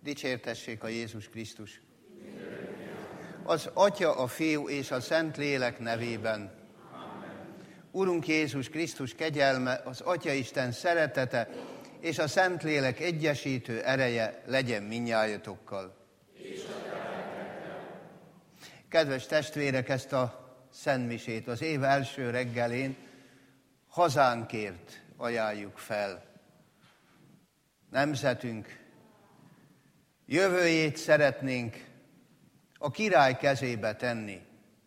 Dicsértessék a Jézus Krisztus! Az Atya, a Fiú és a Szentlélek nevében. Urunk Jézus Krisztus kegyelme, az Atyaisten szeretete és a Szentlélek egyesítő ereje legyen mindnyájatokkal. Kedves testvérek, ezt a szentmisét az év első reggelén hazánkért ajánljuk fel. Nemzetünk jövőjét szeretnénk a király kezébe tenni.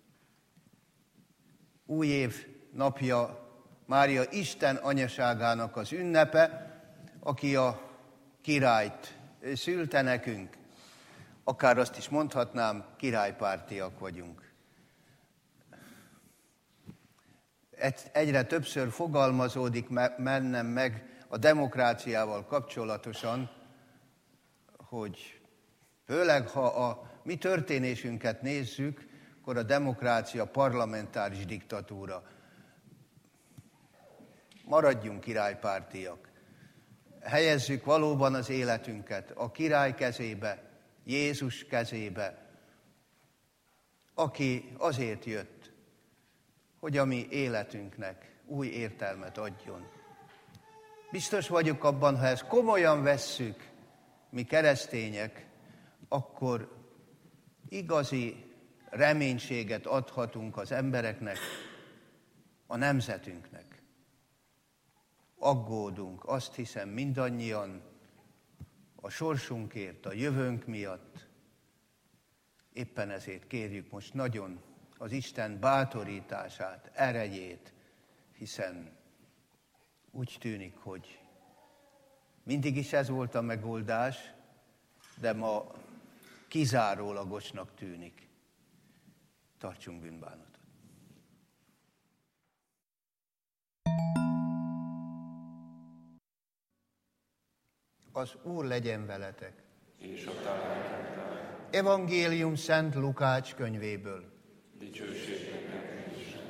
Új év napja Mária Isten anyaságának az ünnepe, aki a királyt szülte nekünk. Akár azt is mondhatnám, királypártiak vagyunk. Egyre többször fogalmazódik bennem meg a demokráciával kapcsolatosan, hogy főleg ha a mi történésünket nézzük, akkor a demokrácia parlamentáris diktatúra. Maradjunk királypártiak. Helyezzük valóban az életünket a király kezébe, Jézus kezébe, aki azért jött, hogy a mi életünknek új értelmet adjon. Biztos vagyok abban, ha ezt komolyan vesszük, mi keresztények, akkor igazi reménységet adhatunk az embereknek, a nemzetünknek. Aggódunk, azt hiszem mindannyian, a sorsunkért, a jövőnk miatt. Éppen ezért kérjük most nagyon az Isten bátorítását, erejét, hiszen úgy tűnik, hogy mindig is ez volt a megoldás, de ma kizárólagosnak tűnik. Tartsunk bűnbánatot. Az Úr legyen veletek. És a találatokkal. Evangélium Szent Lukács könyvéből. Dicsőség neked, Isten.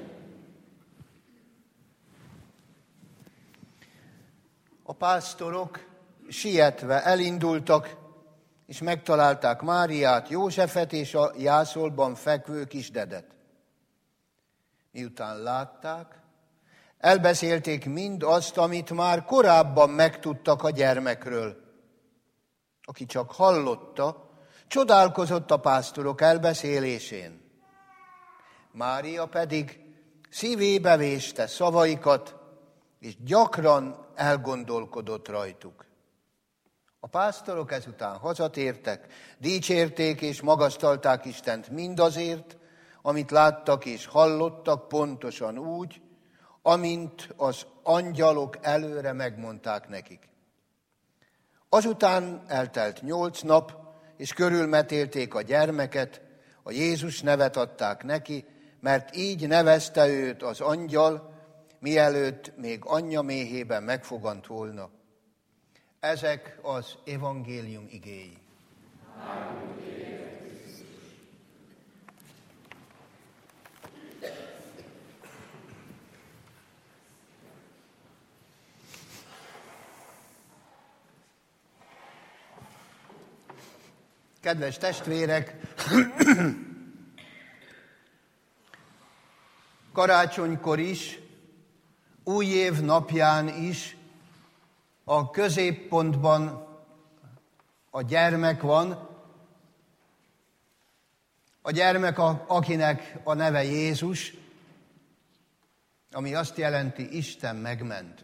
A pásztorok sietve elindultak, és megtalálták Máriát, Józsefet és a jászolban fekvő kisdedet. Miután látták, elbeszélték mind azt, amit már korábban megtudtak a gyermekről. Aki csak hallotta, csodálkozott a pásztorok elbeszélésén. Mária pedig szívébe véste szavaikat, és gyakran elgondolkodott rajtuk. A pásztorok ezután hazatértek, dicsérték és magasztalták Istent mindazért, amit láttak és hallottak pontosan úgy, amint az angyalok előre megmondták nekik. Azután eltelt 8 nap, és körülmetélték a gyermeket, a Jézus nevet adták neki, mert így nevezte őt az angyal, mielőtt még anyja méhében megfogant volna. Ezek az evangélium igéi. Kedves testvérek, karácsonykor is, új év napján is a középpontban a gyermek van, a gyermek, akinek a neve Jézus, ami azt jelenti, Isten megment.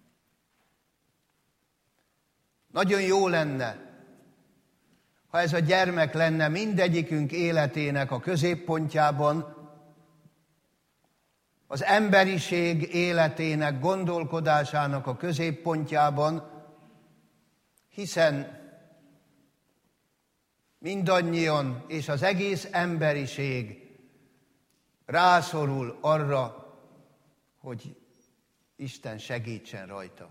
Nagyon jó lenne, ha ez a gyermek lenne mindegyikünk életének a középpontjában, az emberiség életének, gondolkodásának a középpontjában, hiszen mindannyian és az egész emberiség rászorul arra, hogy Isten segítsen rajta.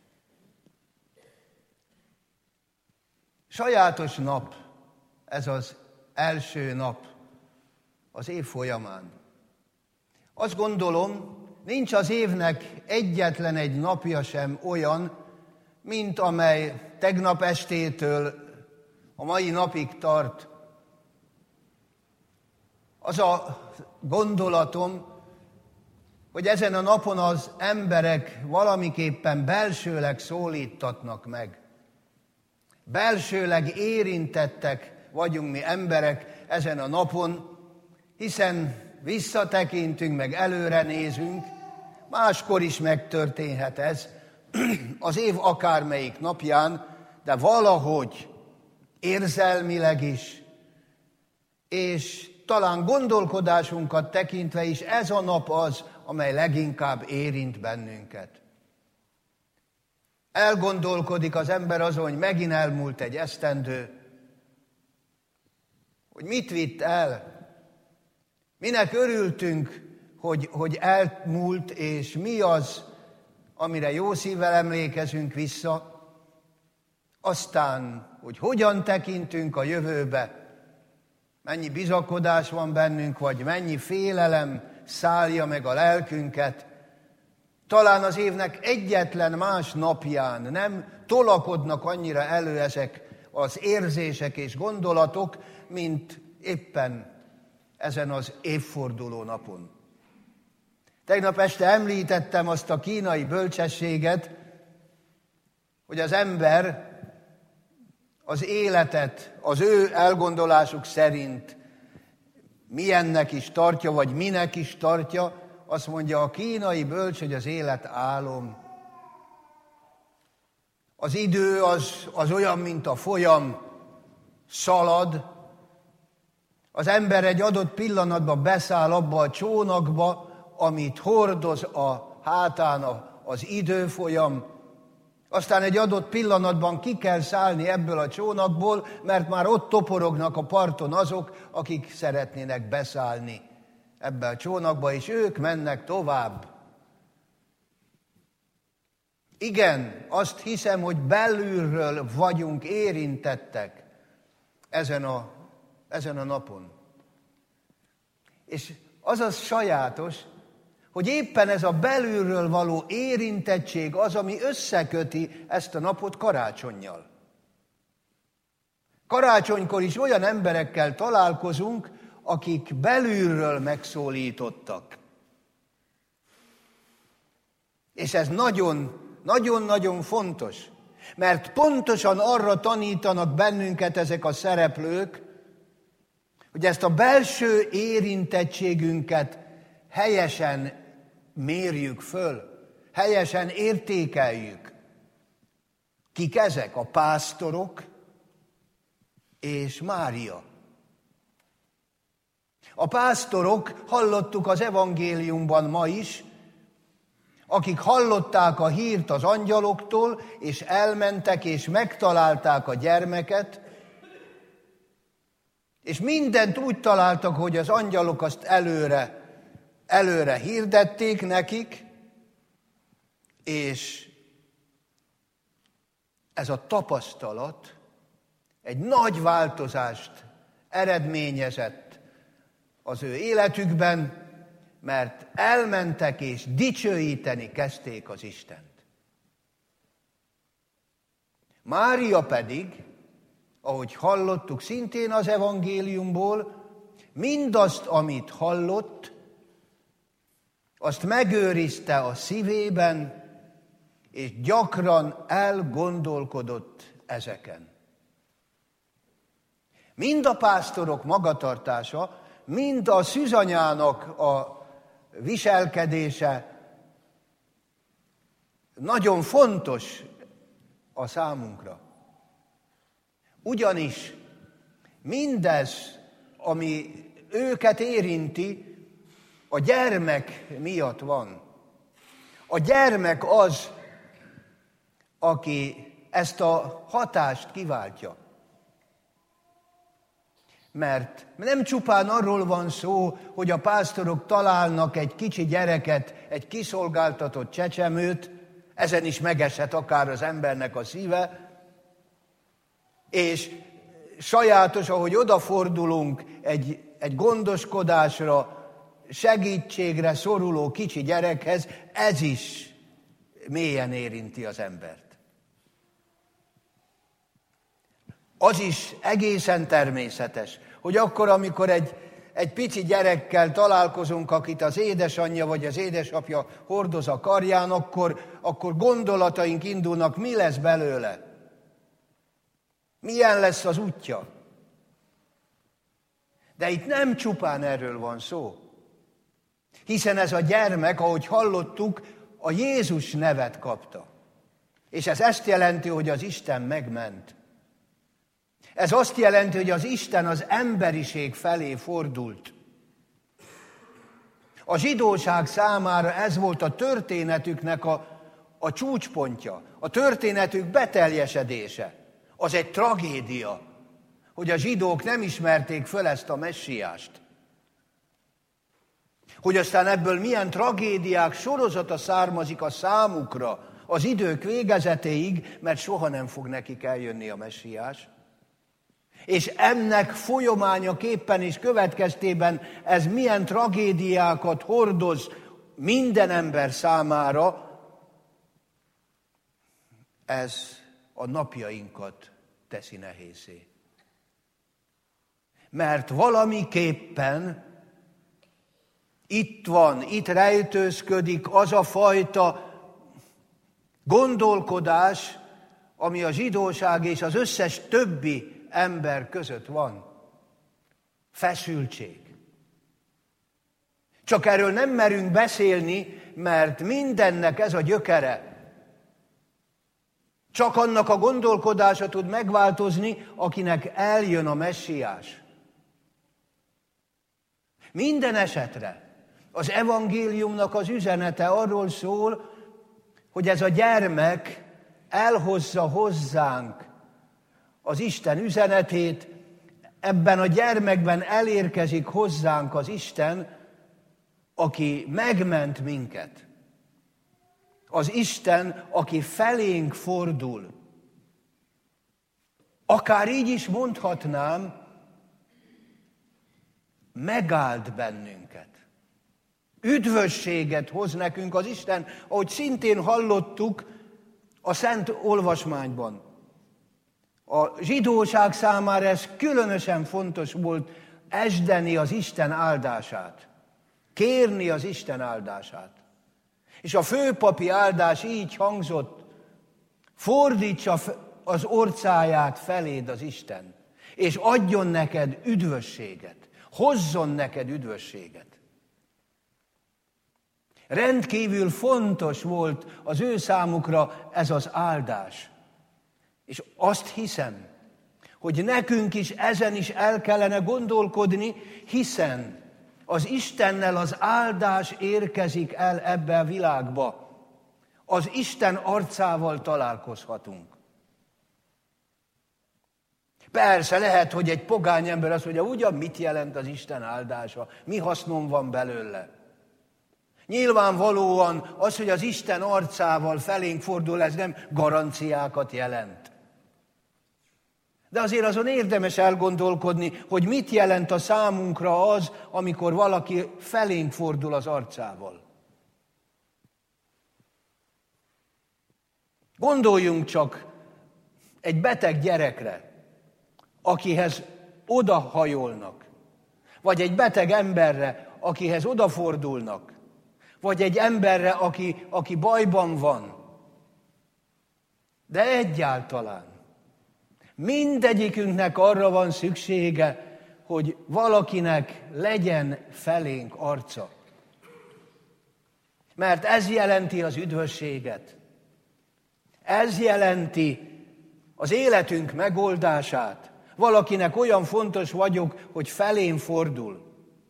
Sajátos nap, ez az első nap az év folyamán. Azt gondolom, nincs az évnek egyetlen egy napja sem olyan, mint amely tegnap estétől a mai napig tart. Az a gondolatom, hogy ezen a napon az emberek valamiképpen belsőleg szólítatnak meg. Belsőleg érintettek vagyunk mi emberek ezen a napon, hiszen visszatekintünk, meg előre nézünk, máskor is megtörténhet ez, az év akármelyik napján, de valahogy érzelmileg is, és talán gondolkodásunkat tekintve is ez a nap az, amely leginkább érint bennünket. Elgondolkodik az ember azon, hogy megint elmúlt egy esztendő, hogy mit vitt el, minek örültünk, hogy elmúlt, és mi az, amire jó szívvel emlékezünk vissza, aztán, hogy hogyan tekintünk a jövőbe, mennyi bizakodás van bennünk, vagy mennyi félelem szállja meg a lelkünket. Talán az évnek egyetlen más napján nem tolakodnak annyira elő ezek az érzések és gondolatok, mint éppen ezen az évforduló napon. Tegnap este említettem azt a kínai bölcsességet, hogy az ember az életet az ő elgondolásuk szerint milyennek is tartja, vagy minek is tartja. Azt mondja a kínai bölcs, hogy az élet álom. Az idő az olyan, mint a folyam, szalad. Az ember egy adott pillanatban beszáll abba a csónakba, amit hordoz a hátán az időfolyam. Aztán egy adott pillanatban ki kell szállni ebből a csónakból, mert már ott toporognak a parton azok, akik szeretnének beszállni ebbe a csónakba, és ők mennek tovább. Igen, azt hiszem, hogy belülről vagyunk érintettek ezen a napon. És az sajátos, hogy éppen ez a belülről való érintettség az, ami összeköti ezt a napot karácsionnyal. Karácsonykor is olyan emberekkel találkozunk, akik belülről megszólítottak. És ez nagyon fontos, mert pontosan arra tanítanak bennünket ezek a szereplők, hogy ezt a belső érintettségünket helyesen mérjük föl, helyesen értékeljük. Kik ezek? A pásztorok és Mária. A pásztorok, hallottuk az evangéliumban ma is, akik hallották a hírt az angyaloktól, és elmentek, és megtalálták a gyermeket, és mindent úgy találtak, hogy az angyalok azt előre hirdették nekik, és ez a tapasztalat egy nagy változást eredményezett az ő életükben, mert elmentek és dicsőíteni kezdték az Istent. Mária pedig, ahogy hallottuk szintén az evangéliumból, mindazt, amit hallott, azt megőrizte a szívében, és gyakran elgondolkodott ezeken. Mind a pásztorok magatartása, mind a szűzanyának a viselkedése nagyon fontos a számunkra. Ugyanis mindez, ami őket érinti, a gyermek miatt van. A gyermek az, aki ezt a hatást kiváltja. Mert nem csupán arról van szó, hogy a pásztorok találnak egy kicsi gyereket, egy kiszolgáltatott csecsemőt, ezen is megesett akár az embernek a szíve, és sajátos, ahogy odafordulunk egy gondoskodásra, segítségre szoruló kicsi gyerekhez, ez is mélyen érinti az embert. Az is egészen természetes, hogy akkor, amikor egy pici gyerekkel találkozunk, akit az édesanyja vagy az édesapja hordoz a karján, akkor gondolataink indulnak, mi lesz belőle? Milyen lesz az útja? De itt nem csupán erről van szó. Hiszen ez a gyermek, ahogy hallottuk, a Jézus nevet kapta. És ez ezt jelenti, hogy az Isten megment. Ez azt jelenti, hogy az Isten az emberiség felé fordult. A zsidóság számára ez volt a történetüknek a csúcspontja, a történetük beteljesedése. Az egy tragédia, hogy a zsidók nem ismerték föl ezt a messiást. Hogy aztán ebből milyen tragédiák sorozata származik a számukra az idők végezetéig, mert soha nem fog nekik eljönni a messiás. És ennek folyamányaképpen és következtében ez milyen tragédiákat hordoz minden ember számára, ez a napjainkat teszi nehézé. Mert valamiképpen itt rejtőzködik az a fajta gondolkodás, ami a zsidóság és az összes többi ember között van. Feszültség. Csak erről nem merünk beszélni, mert mindennek ez a gyökere. Csak annak a gondolkodása tud megváltozni, akinek eljön a messiás. Minden esetre az evangéliumnak az üzenete arról szól, hogy ez a gyermek elhozza hozzánk az Isten üzenetét, ebben a gyermekben elérkezik hozzánk az Isten, aki megment minket. Az Isten, aki felénk fordul. Akár így is mondhatnám, megáld bennünket. Üdvösséget hoz nekünk az Isten, ahogy szintén hallottuk a Szent Olvasmányban. A zsidóság számára ez különösen fontos volt, esdeni az Isten áldását, kérni az Isten áldását. És a főpapi áldás így hangzott: fordítsa az orcáját feléd az Isten, és adjon neked üdvösséget, hozzon neked üdvösséget. Rendkívül fontos volt az ő számukra ez az áldás. És azt hiszem, hogy nekünk is ezen is el kellene gondolkodni, hiszen az Istennel az áldás érkezik el ebbe a világba. Az Isten arcával találkozhatunk. Persze lehet, hogy egy pogány ember azt mondja, ugyan mit jelent az Isten áldása? Mi hasznom van belőle? Nyilvánvalóan az, hogy az Isten arcával felénk fordul, ez nem garanciákat jelent. De azért azon érdemes elgondolkodni, hogy mit jelent a számunkra az, amikor valaki felénk fordul az arcával. Gondoljunk csak egy beteg gyerekre, akihez odahajolnak, vagy egy beteg emberre, akihez odafordulnak, vagy egy emberre, aki bajban van. De egyáltalán mindegyikünknek arra van szüksége, hogy valakinek legyen felénk arca. Mert ez jelenti az üdvösséget. Ez jelenti az életünk megoldását. Valakinek olyan fontos vagyok, hogy felém fordul.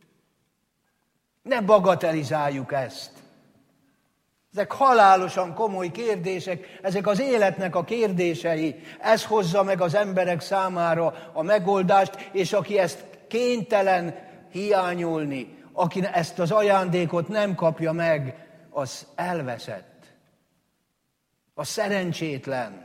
Ne bagatelizáljuk ezt. Ezek halálosan komoly kérdések, ezek az életnek a kérdései. Ez hozza meg az emberek számára a megoldást, és aki ezt kénytelen hiányolni, aki ezt az ajándékot nem kapja meg, az elveszett. A szerencsétlen.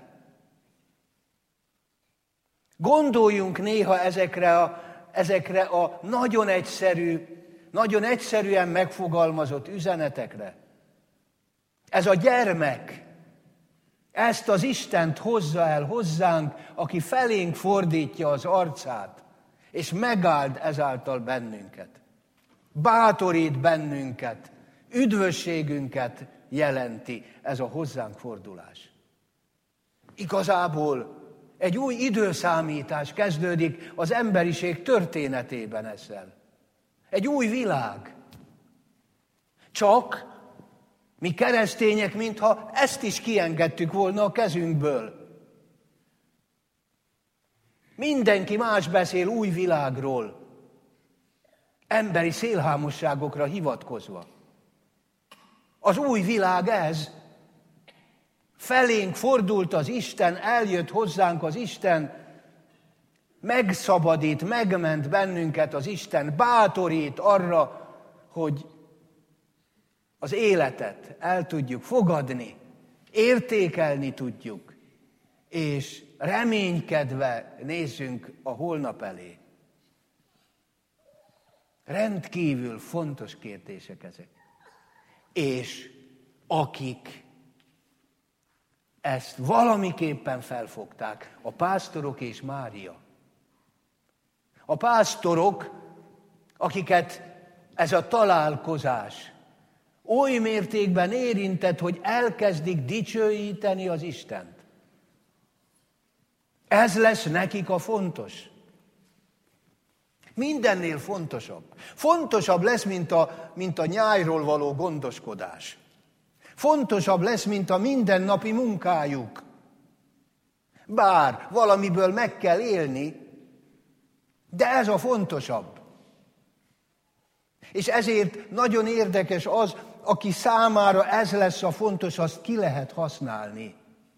Gondoljunk néha ezekre a nagyon egyszerűen megfogalmazott üzenetekre. Ez a gyermek Ezt az Istent hozza el hozzánk, aki felénk fordítja az arcát, és megáld ezáltal bennünket. Bátorít bennünket, üdvösségünket jelenti ez a hozzánk fordulás. Igazából egy új időszámítás kezdődik az emberiség történetében ezzel. Egy új világ. Csak mi keresztények, mintha ezt is kiengedtük volna a kezünkből. Mindenki más beszél új világról, emberi szélhámosságokra hivatkozva. Az új világ ez. Felénk fordult az Isten, eljött hozzánk az Isten, megszabadít, megment bennünket az Isten, bátorít arra, hogy az életet el tudjuk fogadni, értékelni tudjuk, és reménykedve nézzünk a holnap elé. Rendkívül fontos kérdések ezek. És akik ezt valamiképpen felfogták, a pásztorok és Mária. A pásztorok, akiket ez a találkozás oly mértékben érintett, hogy elkezdik dicsőíteni az Istent. Ez lesz nekik a fontos. Mindennél fontosabb. Fontosabb lesz, mint a nyájról való gondoskodás. Fontosabb lesz, mint a mindennapi munkájuk. Bár valamiből meg kell élni, de ez a fontosabb. És ezért nagyon érdekes az, aki számára ez lesz a fontos, azt ki lehet használni.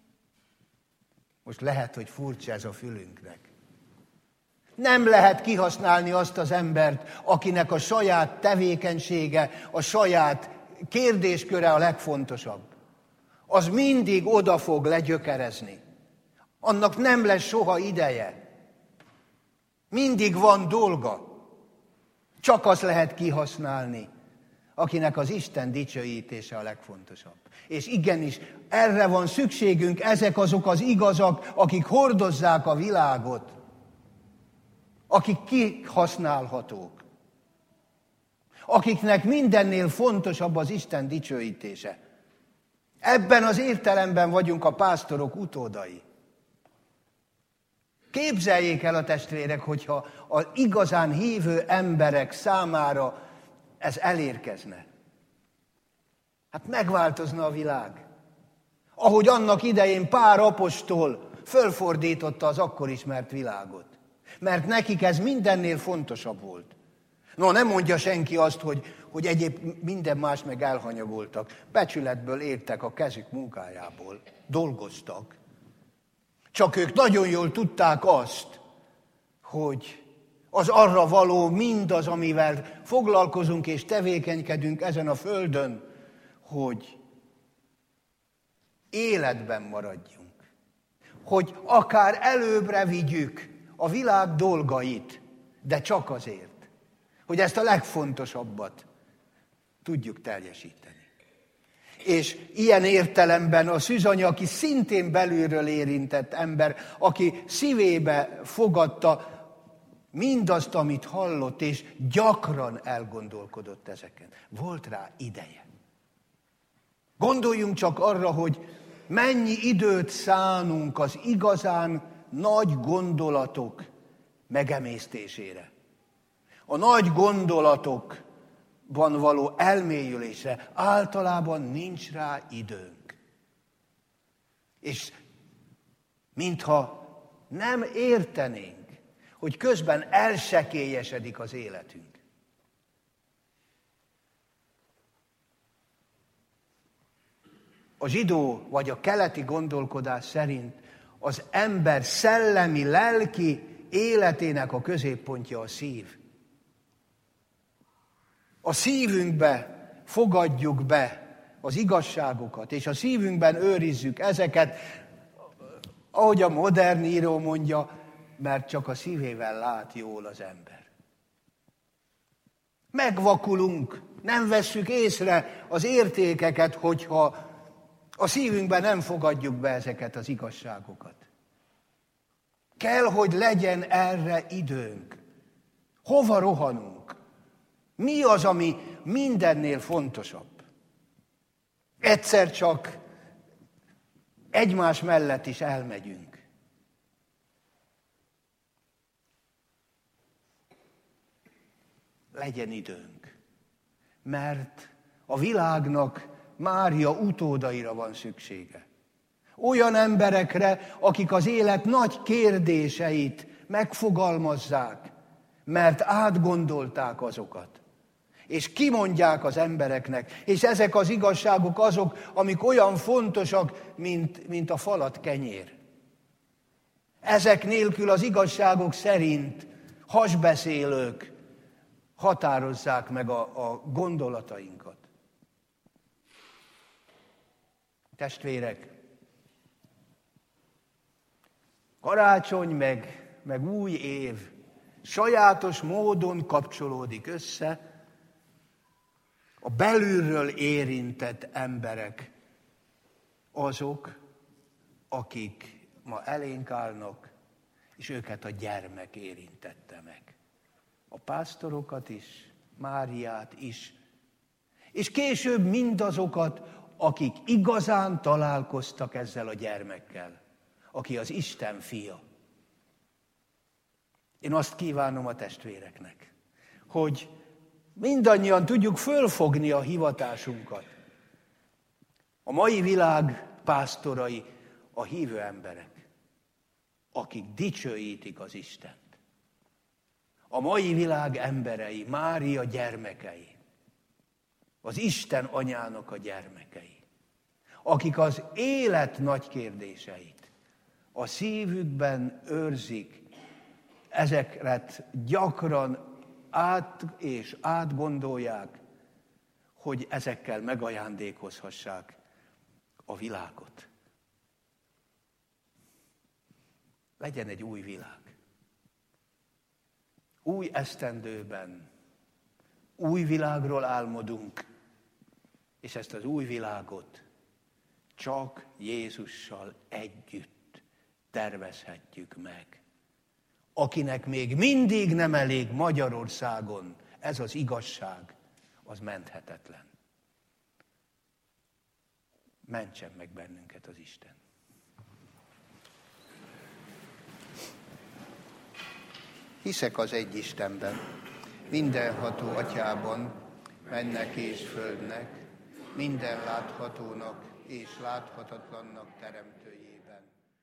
Most lehet, hogy furcsa ez a fülünknek. Nem lehet kihasználni azt az embert, akinek a saját tevékenysége, a saját kérdésköre a legfontosabb. Az mindig oda fog legyökerezni. Annak nem lesz soha ideje. Mindig van dolga. Csak azt lehet kihasználni, akinek az Isten dicsőítése a legfontosabb. És igenis, erre van szükségünk, ezek azok az igazak, akik hordozzák a világot, akik kihasználhatók, akiknek mindennél fontosabb az Isten dicsőítése. Ebben az értelemben vagyunk a pásztorok utódai. Képzeljék el a testvérek, hogyha az igazán hívő emberek számára ez elérkezne. Hát megváltozna a világ. Ahogy annak idején Pál apostol fölfordította az akkor ismert világot. Mert nekik ez mindennél fontosabb volt. No, nem mondja senki azt, hogy egyéb minden más meg elhanyagoltak. Becsületből éltek a kezük munkájából. Dolgoztak. Csak ők nagyon jól tudták azt, hogy az arra való mindaz, amivel foglalkozunk és tevékenykedünk ezen a földön, hogy életben maradjunk. Hogy akár előbbre vigyük a világ dolgait, de csak azért, hogy ezt a legfontosabbat tudjuk teljesíteni. És ilyen értelemben a Szűzanya, aki szintén belülről érintett ember, aki szívébe fogadta mindazt, amit hallott, és gyakran elgondolkodott ezeken. Volt rá ideje. Gondoljunk csak arra, hogy mennyi időt szánunk az igazán nagy gondolatok megemésztésére. A nagy gondolatokban való elmélyülésre általában nincs rá időnk. És mintha nem értenénk, hogy közben elsekélyesedik az életünk. A zsidó vagy a keleti gondolkodás szerint az ember szellemi, lelki életének a középpontja a szív. A szívünkbe fogadjuk be az igazságokat, és a szívünkben őrizzük ezeket, ahogy a modern író mondja, mert csak a szívével lát jól az ember. Megvakulunk, nem vesszük észre az értékeket, hogyha A szívünkben nem fogadjuk be ezeket az igazságokat. Kell, hogy legyen erre időnk. Hova rohanunk? Mi az, ami mindennél fontosabb? Egyszer csak egymás mellett is elmegyünk. Legyen időnk, mert a világnak Mária utódaira van szüksége. Olyan emberekre, akik az élet nagy kérdéseit megfogalmazzák, mert átgondolták azokat. És kimondják az embereknek, és ezek az igazságok azok, amik olyan fontosak, mint a falat kenyér. Ezek nélkül az igazságok szerint hasbeszélők határozzák meg a gondolatainkat. Testvérek, karácsony meg új év sajátos módon kapcsolódik össze a belülről érintett emberek, azok, akik ma elénk állnak, és őket a gyermek érintette meg. A pásztorokat is, Máriát is, és később mindazokat, akik igazán találkoztak ezzel a gyermekkel, aki az Isten fia. Én azt kívánom a testvéreknek, hogy mindannyian tudjuk fölfogni a hivatásunkat. A mai világ pásztorai a hívő emberek, akik dicsőítik az Istent. A mai világ emberei, Mária gyermekei, az Isten anyának a gyermekei, akik az élet nagy kérdéseit a szívükben őrzik, ezeket gyakran átgondolják, hogy ezekkel megajándékozhassák a világot. Legyen egy új világ. Új esztendőben új világról álmodunk, és ezt az új világot csak Jézussal együtt tervezhetjük meg. Akinek még mindig nem elég Magyarországon ez az igazság, az menthetetlen. Mentsen meg bennünket az Isten. Hiszek az egy Istenben, mindenható Atyában, mennek és földnek, minden láthatónak és láthatatlannak teremtőjében.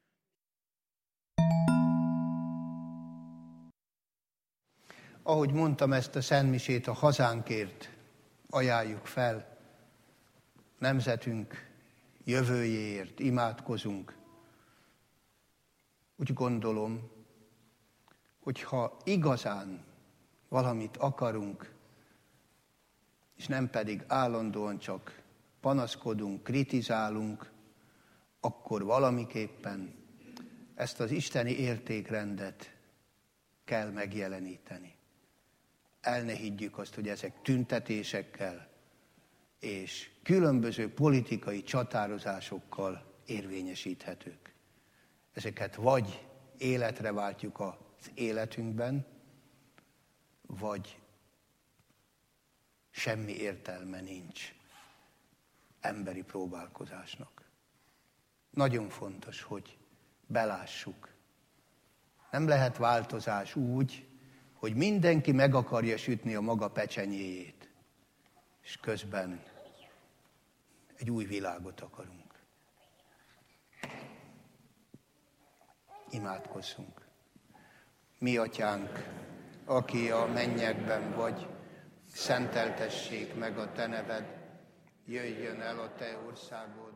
Ahogy mondtam, ezt a szentmisét a hazánkért ajánljuk fel, nemzetünk jövőjéért imádkozunk. Úgy gondolom, hogy ha igazán valamit akarunk, és nem pedig állandóan csak panaszkodunk, kritizálunk, akkor valamiképpen ezt az isteni értékrendet kell megjeleníteni. El ne higgyük azt, hogy ezek tüntetésekkel és különböző politikai csatározásokkal érvényesíthetők. Ezeket vagy életre váltjuk az életünkben, vagy semmi értelme nincs emberi próbálkozásnak. Nagyon fontos, hogy belássuk. Nem lehet változás úgy, hogy mindenki meg akarja sütni a maga pecsenyéjét, és közben egy új világot akarunk. Imádkozzunk. Mi atyánk, aki a mennyekben vagy, szenteltessék meg a te neved, jöjjön el a te országod.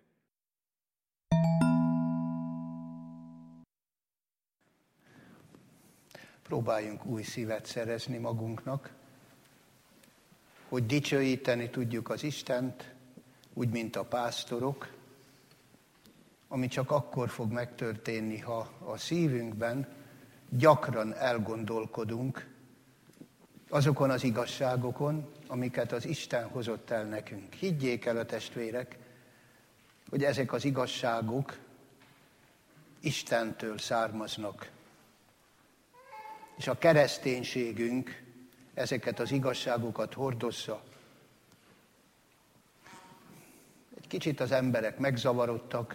Próbáljunk új szívet szerezni magunknak, hogy dicsőíteni tudjuk az Istent, úgy, mint a pásztorok, ami csak akkor fog megtörténni, ha a szívünkben gyakran elgondolkodunk azokon az igazságokon, amiket az Isten hozott el nekünk. Higgyék el a testvérek, hogy ezek az igazságok Istentől származnak. És a kereszténységünk ezeket az igazságokat hordozza. Egy kicsit az emberek megzavarodtak.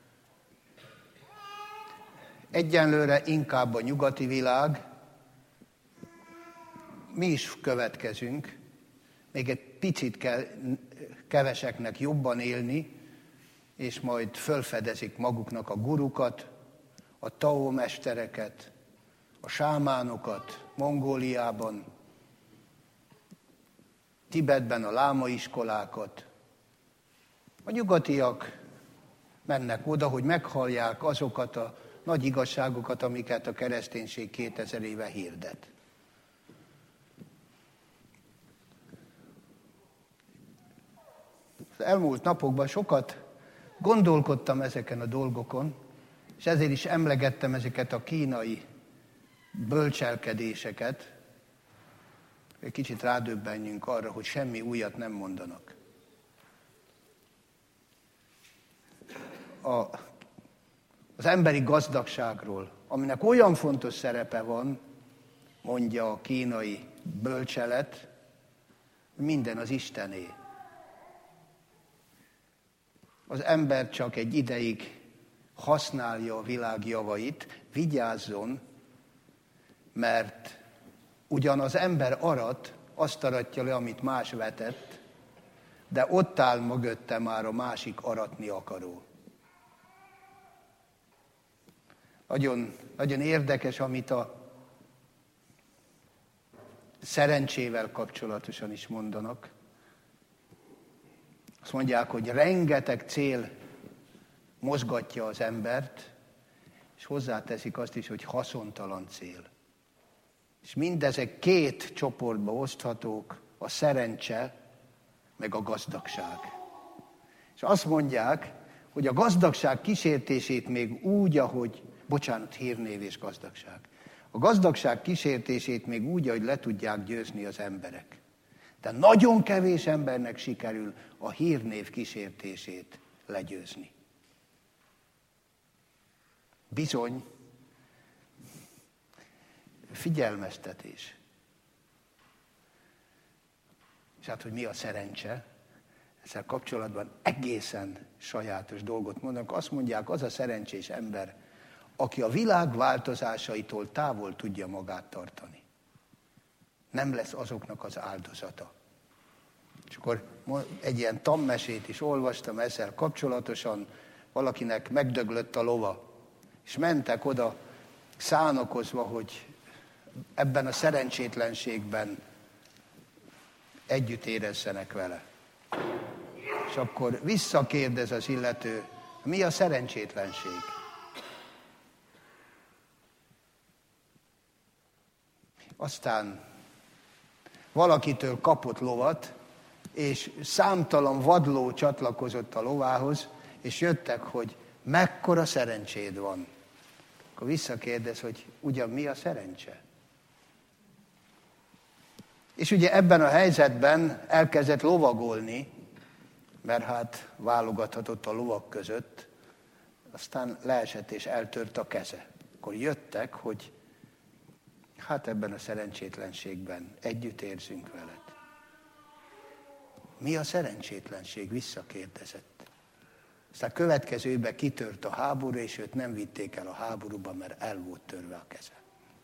Egyenlőre inkább a nyugati világ, mi is következünk, még egy picit kell keveseknek jobban élni, és majd fölfedezik maguknak a gurukat, a tao mestereket, a sámánokat Mongóliában, Tibetben a láma iskolákat. A nyugatiak mennek oda, hogy meghallják azokat a nagy igazságokat, amiket a kereszténység 2000 éve hirdet. Az elmúlt napokban sokat gondolkodtam ezeken a dolgokon, és ezért is emlegettem ezeket a kínai bölcselkedéseket, egy kicsit rádöbbenjünk arra, hogy semmi újat nem mondanak. Az emberi gazdagságról, aminek olyan fontos szerepe van, mondja a kínai bölcselet, minden az Istené. Az ember csak egy ideig használja a világ javait, vigyázzon, mert ugyan az ember arat, azt aratja le, amit más vetett, de ott áll mögötte már a másik aratni akaró. Nagyon, nagyon érdekes, amit a szerencsével kapcsolatosan is mondanak. Azt mondják, hogy rengeteg cél mozgatja az embert, és hozzáteszik azt is, hogy haszontalan cél. És mindezek két csoportba oszthatók, a szerencse, meg a gazdagság. És azt mondják, hogy a gazdagság kísértését még úgy, ahogy, hírnév és gazdagság. A gazdagság kísértését még úgy, ahogy le tudják győzni az emberek. De nagyon kevés embernek sikerül a hírnév kísértését legyőzni. Bizony, figyelmeztetés. És hát, hogy mi a szerencse, ezzel kapcsolatban egészen sajátos dolgot mondanak. Azt mondják, az a szerencsés ember, aki a világ változásaitól távol tudja magát tartani. Nem lesz azoknak az áldozata. És akkor egy ilyen tanmesét is olvastam ezzel kapcsolatosan, valakinek megdöglött a lova, és mentek oda szánakozva, hogy ebben a szerencsétlenségben együtt érezzenek vele. És akkor visszakérdez az illető, mi a szerencsétlenség? Aztán valakitől kapott lovat, és számtalan vadló csatlakozott a lovához, és jöttek, hogy mekkora szerencséd van. Akkor visszakérdez, hogy ugyan mi a szerencse? És ugye ebben a helyzetben elkezdett lovagolni, mert hát válogathatott a lovak között, aztán leesett és eltört a keze. Akkor jöttek, hogy hát ebben a szerencsétlenségben együtt érzünk veled. Mi a szerencsétlenség? Visszakérdezett. Aztán következőben kitört a háború, és őt nem vitték el a háborúba, mert el volt törve a keze.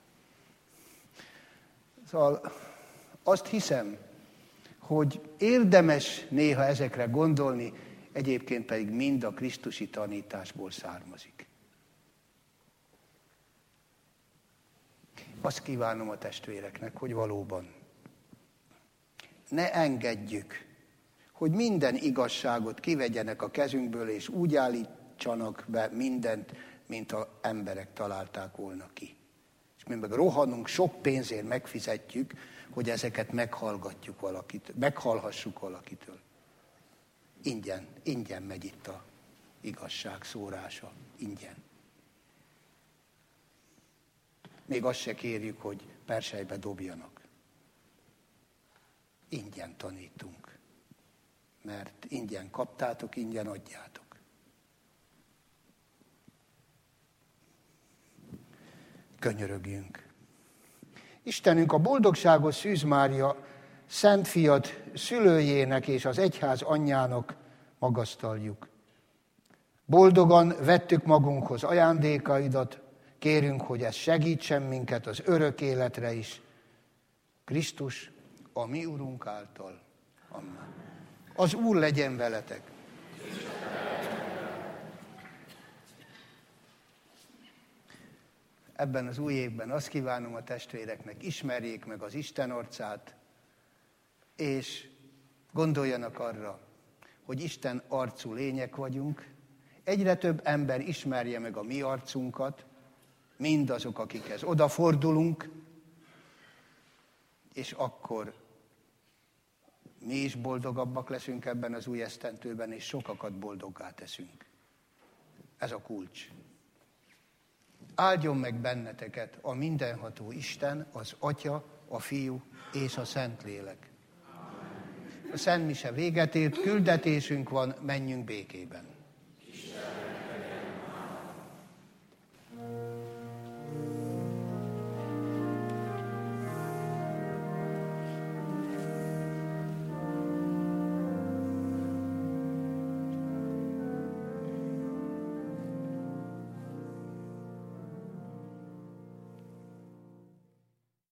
Szóval azt hiszem, hogy érdemes néha ezekre gondolni, egyébként pedig mind a krisztusi tanításból származik. Azt kívánom a testvéreknek, hogy valóban ne engedjük, hogy minden igazságot kivegyenek a kezünkből, és úgy állítsanak be mindent, mint az emberek találták volna ki. És mi meg rohanunk, sok pénzért megfizetjük, hogy ezeket meghallhassuk valakitől. Ingyen megy itt a igazság szórása. Ingyen. Még azt se kérjük, hogy perselybe dobjanak. Ingyen tanítunk. Mert ingyen kaptátok, ingyen adjátok. könyörögjünk. Istenünk, a boldogságos Szűz Mária Szent Fiat szülőjének és az egyház anyjának magasztaljuk. Boldogan vettük magunkhoz ajándékaidat, kérünk, hogy ez segítsen minket az örök életre is. Krisztus, a mi Urunk által. Amen. Az Úr legyen veletek. Ebben az új évben azt kívánom a testvéreknek, ismerjék meg az Isten arcát, és gondoljanak arra, hogy Isten arcú lények vagyunk. Egyre több ember ismerje meg a mi arcunkat, mindazok, akikhez odafordulunk, és akkor mi is boldogabbak leszünk ebben az új esztendőben, és sokakat boldoggá teszünk. Ez a kulcs. Áldjon meg benneteket a mindenható Isten, az Atya, a Fiú és a Szentlélek. A Szent Mise véget ért, küldetésünk van, menjünk békében.